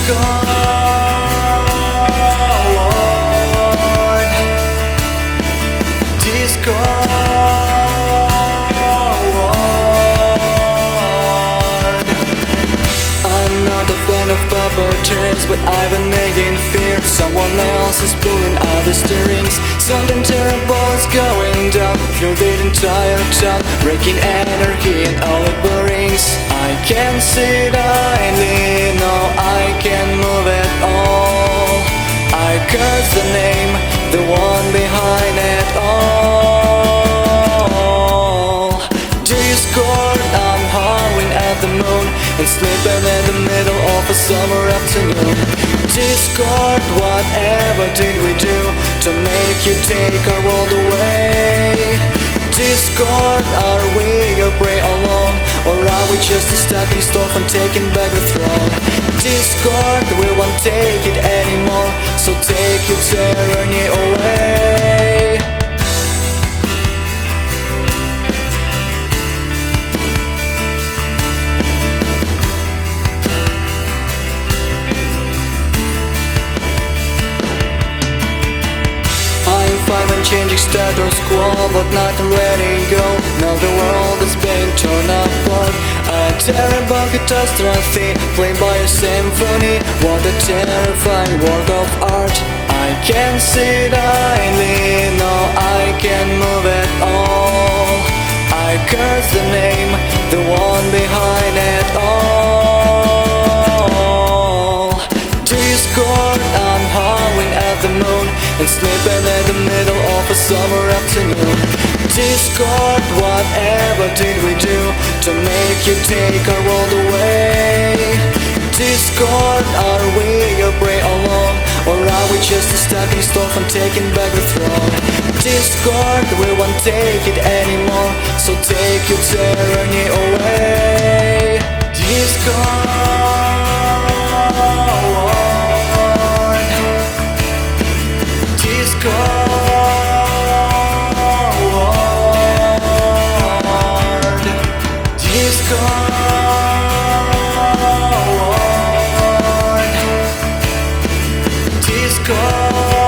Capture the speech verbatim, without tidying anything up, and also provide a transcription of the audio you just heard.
But I've been making fear. Someone else is pulling out the steerings. Something terrible is going down through the entire town, breaking energy and all it brings. I can't sit idly, no, I can't move at all. I curse the name, the one behind it all. Discord, I'm howling at the moon and sleeping in the middle of a summer afternoon. Discord, whatever did we do to make you take our world away? Discord, are we a prey alone, or are we just a stepping stone from taking back the throne? Discord, we won't take it anymore, so take your tyranny away. I'm changing status quo, but not letting go. Now the world is being torn apart. A terrible catastrophe, played by a symphony. What a terrifying work of art. I can't sit idly, no, I can't move at all. I curse the name, the one behind it all. Discord, I'm howling at the moon and sleeping in the middle of a summer afternoon. Discord, whatever did we do to make you take our world away? Discord, are we a prey alone, or are we just a stepping stone from taking back the throne? Discord, we won't take it anymore, so take your tyranny away. Discord. Discord.